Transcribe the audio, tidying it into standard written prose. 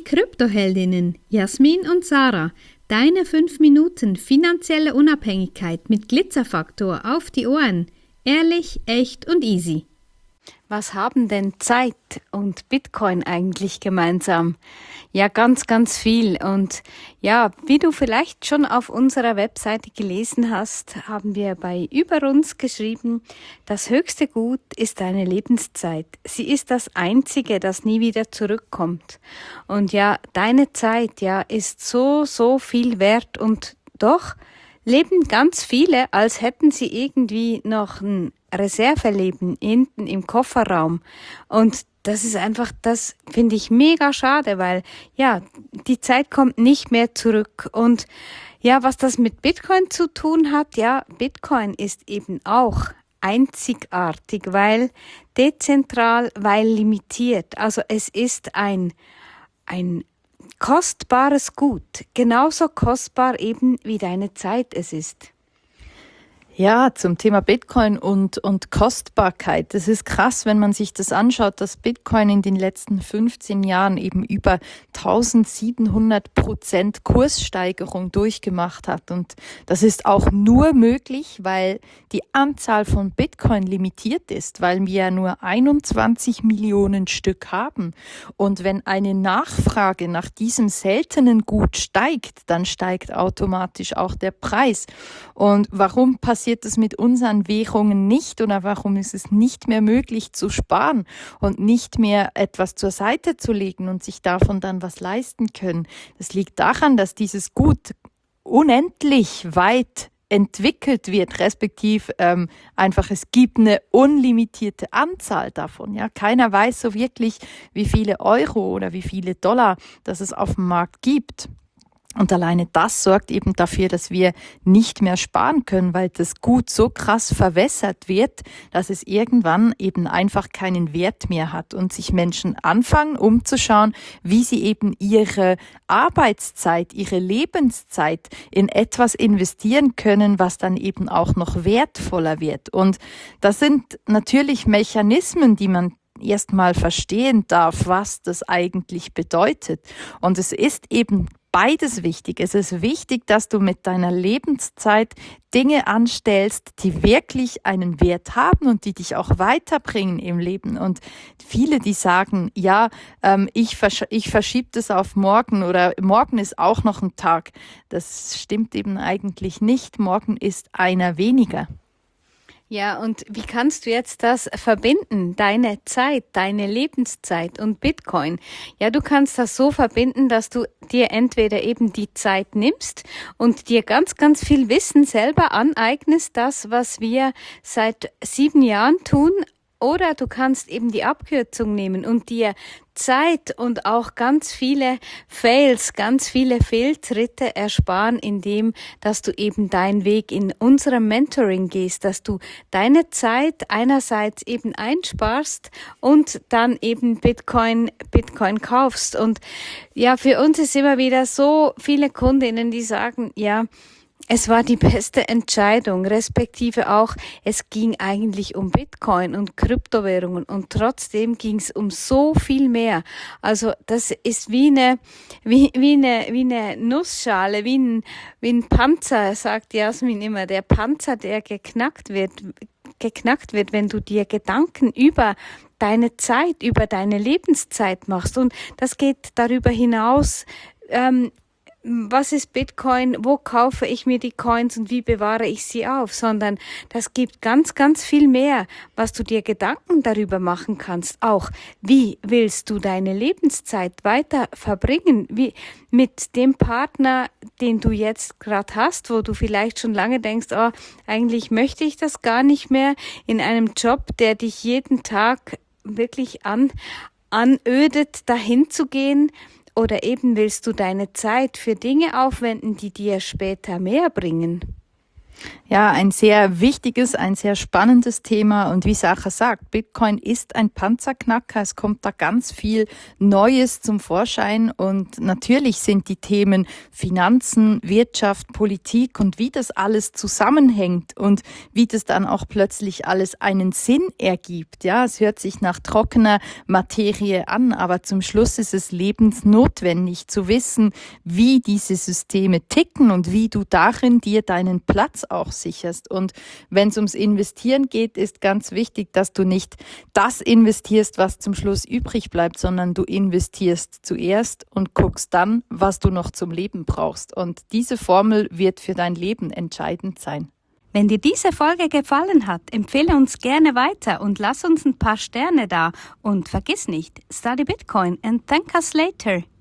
Kryptoheldinnen Jasmin und Sarah, deine 5 Minuten finanzielle Unabhängigkeit mit Glitzerfaktor auf die Ohren. Ehrlich, echt und easy. Was haben denn Zeit und Bitcoin eigentlich gemeinsam? Ja, ganz, ganz viel. Und ja, wie du vielleicht schon auf unserer Webseite gelesen hast, haben wir bei Über uns geschrieben, das höchste Gut ist deine Lebenszeit. Sie ist das einzige, das nie wieder zurückkommt. Und ja, deine Zeit, ja, ist so, so viel wert und doch leben ganz viele, als hätten sie irgendwie noch ein Reserveleben hinten im Kofferraum. Und das ist einfach, das finde ich mega schade, weil ja, die Zeit kommt nicht mehr zurück. Und ja, was das mit Bitcoin zu tun hat, ja, Bitcoin ist eben auch einzigartig, weil dezentral, weil limitiert. Also es ist ein kostbares Gut, genauso kostbar eben wie deine Zeit es ist. Ja, zum Thema Bitcoin und Kostbarkeit. Das ist krass, wenn man sich das anschaut, dass Bitcoin in den letzten 15 Jahren eben über 1700% Kurssteigerung durchgemacht hat. Und das ist auch nur möglich, weil die Anzahl von Bitcoin limitiert ist, weil wir ja nur 21 Millionen Stück haben. Und wenn eine Nachfrage nach diesem seltenen Gut steigt, dann steigt automatisch auch der Preis. Und warum passiert das mit unseren Währungen nicht oder warum ist es nicht mehr möglich zu sparen und nicht mehr etwas zur Seite zu legen und sich davon dann was leisten können? Das liegt daran, dass dieses Gut unendlich weit entwickelt wird, respektive einfach es gibt eine unlimitierte Anzahl davon. Ja, keiner weiß so wirklich, wie viele Euro oder wie viele Dollar das es auf dem Markt gibt. Und alleine das sorgt eben dafür, dass wir nicht mehr sparen können, weil das Gut so krass verwässert wird, dass es irgendwann eben einfach keinen Wert mehr hat und sich Menschen anfangen, umzuschauen, wie sie eben ihre Arbeitszeit, ihre Lebenszeit in etwas investieren können, was dann eben auch noch wertvoller wird. Und das sind natürlich Mechanismen, die man erstmal verstehen darf, was das eigentlich bedeutet. Und es ist eben beides wichtig. Es ist wichtig, dass du mit deiner Lebenszeit Dinge anstellst, die wirklich einen Wert haben und die dich auch weiterbringen im Leben. Und viele, die sagen, ja, ich verschiebe das auf morgen oder morgen ist auch noch ein Tag. Das stimmt eben eigentlich nicht. Morgen ist einer weniger. Ja, und wie kannst du jetzt das verbinden, deine Zeit, deine Lebenszeit und Bitcoin? Ja, du kannst das so verbinden, dass du dir entweder eben die Zeit nimmst und dir ganz, ganz viel Wissen selber aneignest, das, was wir seit 7 Jahren tun, oder du kannst eben die Abkürzung nehmen und dir Zeit und auch ganz viele Fails, ganz viele Fehltritte ersparen, indem, dass du eben deinen Weg in unserem Mentoring gehst, dass du deine Zeit einerseits eben einsparst und dann eben Bitcoin kaufst. Und ja, für uns ist immer wieder so viele Kundinnen, die sagen, ja, es war die beste Entscheidung, respektive auch, es ging eigentlich um Bitcoin und Kryptowährungen und trotzdem ging es um so viel mehr. Also das ist wie eine Nussschale, wie ein Panzer, sagt Jasmin immer, der Panzer, der geknackt wird, wenn du dir Gedanken über deine Zeit, über deine Lebenszeit machst. Und das geht darüber hinaus, was ist Bitcoin, wo kaufe ich mir die Coins und wie bewahre ich sie auf, sondern das gibt ganz, ganz viel mehr, was du dir Gedanken darüber machen kannst. Auch, wie willst du deine Lebenszeit weiter verbringen? Wie mit dem Partner, den du jetzt gerade hast, wo du vielleicht schon lange denkst, oh, eigentlich möchte ich das gar nicht mehr, in einem Job, der dich jeden Tag wirklich anödet, dahin zu gehen. Oder eben willst du deine Zeit für Dinge aufwenden, die dir später mehr bringen? Ja, ein sehr wichtiges, ein sehr spannendes Thema und wie Sacha sagt, Bitcoin ist ein Panzerknacker, es kommt da ganz viel Neues zum Vorschein und natürlich sind die Themen Finanzen, Wirtschaft, Politik und wie das alles zusammenhängt und wie das dann auch plötzlich alles einen Sinn ergibt. Ja, es hört sich nach trockener Materie an, aber zum Schluss ist es lebensnotwendig zu wissen, wie diese Systeme ticken und wie du darin dir deinen Platz auch sicherst. Und wenn es ums Investieren geht, ist ganz wichtig, dass du nicht das investierst, was zum Schluss übrig bleibt, sondern du investierst zuerst und guckst dann, was du noch zum Leben brauchst. Und diese Formel wird für dein Leben entscheidend sein. Wenn dir diese Folge gefallen hat, empfehle uns gerne weiter und lass uns ein paar Sterne da. Und vergiss nicht, study Bitcoin and thank us later.